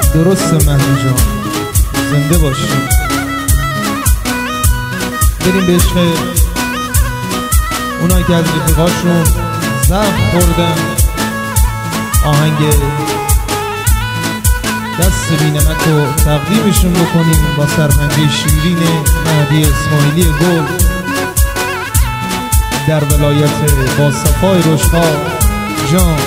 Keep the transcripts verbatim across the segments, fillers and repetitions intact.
درست مهدی جان، زنده باشیم. بریم به عشق اونایی که از رفیقاشون زخم خوردن. آهنگ دست بینمک رو تقدیمشون بکنیم با سرپنجه شیرین مهدی اسماعیلی گل در ولایت با صفای رشها جان.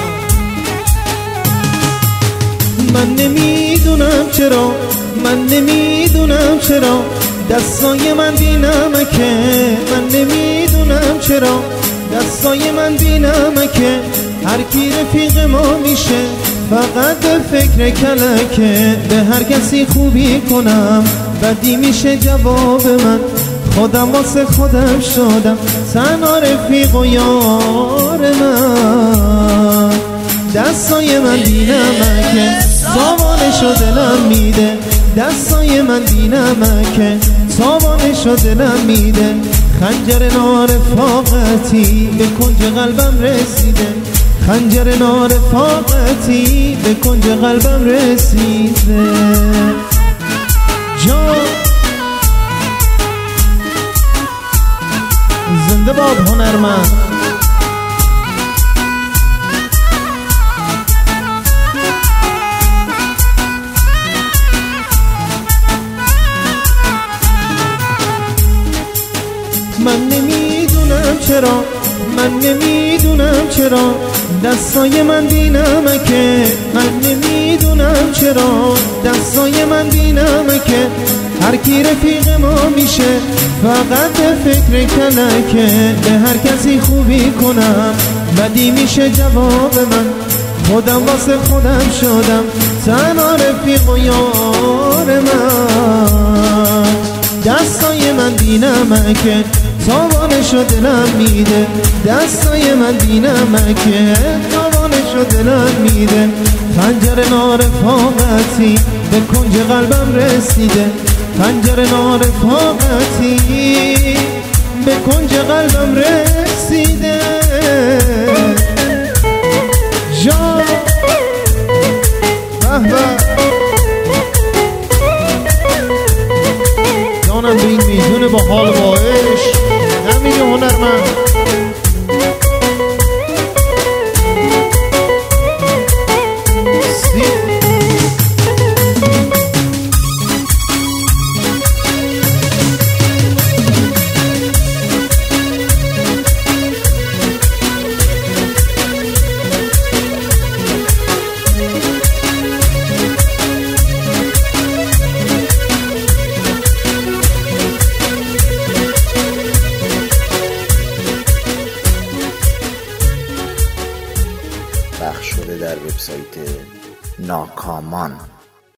من نمیدونم چرا، من نمیدونم چرا دستای من بی نمکه، من نمیدونم چرا دستای من بی نمکه. هر کی رفیق ما میشه فقط به فکر کلکه. به هر کسی خوبی کنم بدی میشه جواب من. خودم واسه خودم شدم تنها رفیق و یار من. دستای من بی نمکه تاوانشو دلم میده. دستای من بی نمکه تاوانشو دلم میده. خنجر نارفاقتی به کنج قلبم رسیده. خنجر نارفاقتی به کنج قلبم رسیده. جان زنده باد هنرمند. من نمیدونم چرا، من نمیدونم چرا دستای من بی نمکه. من نمیدونم چرا دستای من بی نمکه. هر کی رفیق ما میشه فقط به فکر کلکه. به هر کسی خوبی کنم بدی میشه جواب من. خودم واسه خودم شدم تنها رفیق و یار من. دستای من بی نمکه تاوانشو دلم میده. دستای من بی نمکه تاوانشو دلم میده. خنجر نارفاقتی به کنج قلبم رسیده. خنجر نارفاقتی به کنج قلبم رسیده. جان به به جانم به این میدونه با حال و با عشق همین هنرمند. پخش شده در وبسایت ناکامان.